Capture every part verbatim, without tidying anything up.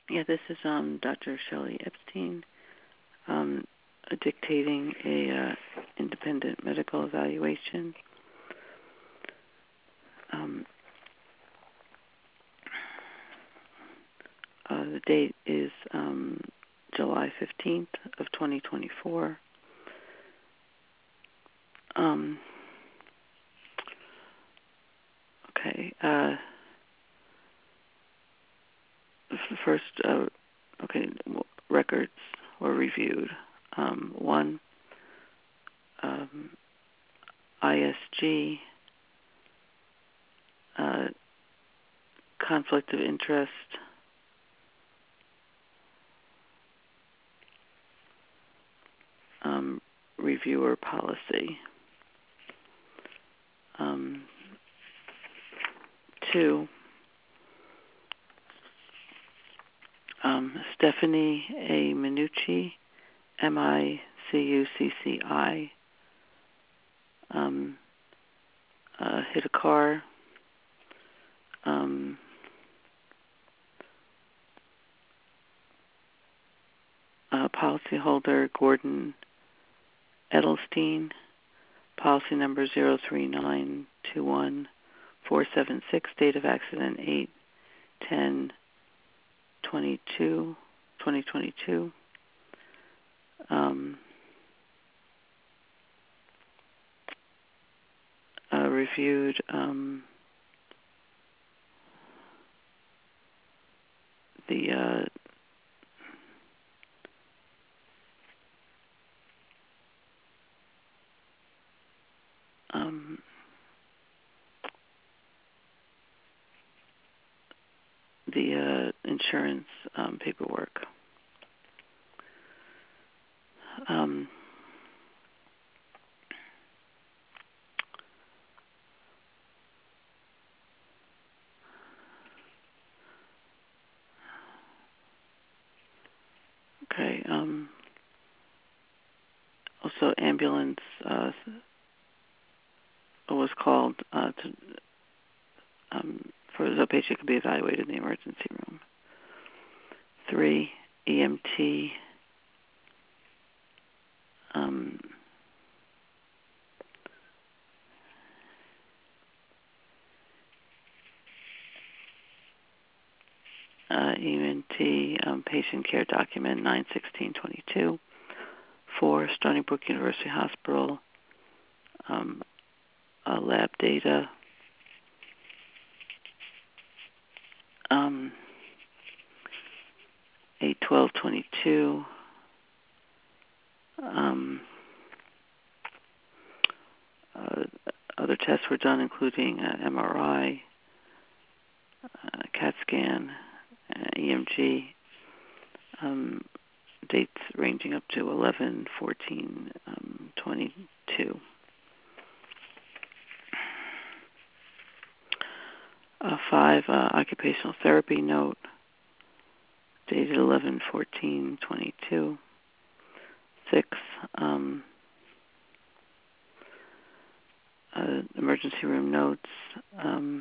Yeah, this is um, Doctor Shelley Epstein um, dictating a uh, independent medical evaluation. Um, uh, the date is um, July fifteenth of twenty twenty-four. Um, okay. Uh, the first, uh, okay, records were reviewed. Um, one, um, I S G, uh, conflict of interest, um, reviewer policy. Um, two, um, Stephanie A. Minucci, M I C U C C I, um, uh, hit a car. Um, uh, policyholder Gordon Edelstein, policy number zero three nine two one four seven six, date of accident eight ten twenty-two, twenty twenty-two. Um, uh, reviewed um, the uh, um, the uh, insurance um, paperwork. Um, okay. Um, also, ambulance uh, was called uh, to, um, for the patient could be evaluated in the emergency room. Three, E M T. Um, uh, E M T um, patient care document nine sixteen twenty-two. Four, Stony Brook University Hospital. Um, uh, lab data. Um, eight twelve twenty-two. Um, uh, other tests were done, including uh, M R I, uh, CAT scan, uh, E M G. Um, dates ranging up to eleven fourteen twenty-two. Uh, five, uh, occupational therapy note, dated eleven fourteen twenty-two. Six, um, uh, emergency room notes um,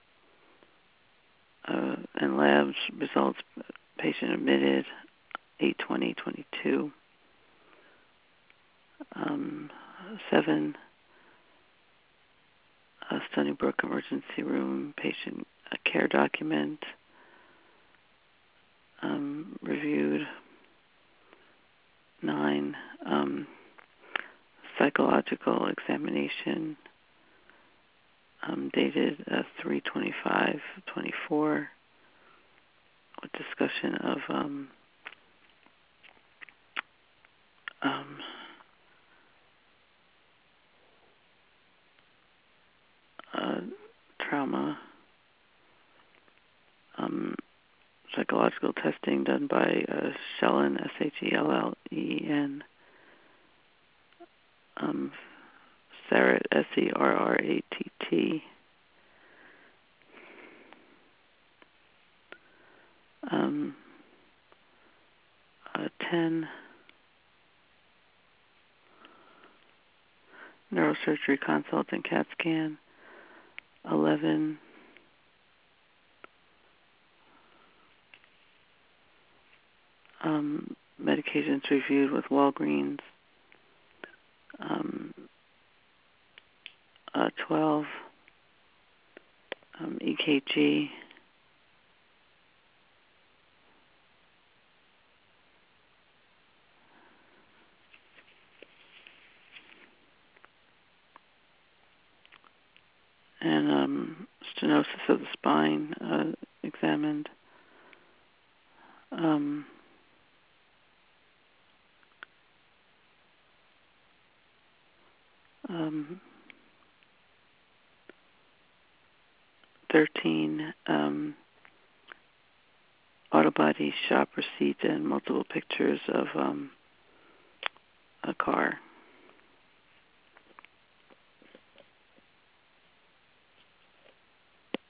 uh, and labs results. Patient admitted eight twenty twenty-two. Um, seven, uh, Stony Brook emergency room patient uh, care document um, reviewed. Nine, um, psychological examination um, dated uh, three twenty-five twenty-four, with discussion of um, um, uh, trauma, um, psychological testing done by uh, Shellen, S H E L L E N, um, Serrat, S E R R A T T. Um, uh, ten, neurosurgery consult and CAT scan. eleven, um, medications reviewed with Walgreens, um, uh, twelve um, E K G, and um, stenosis of the spine uh, examined. Um, um, thirteen um, auto body shop receipt and multiple pictures of um, a car.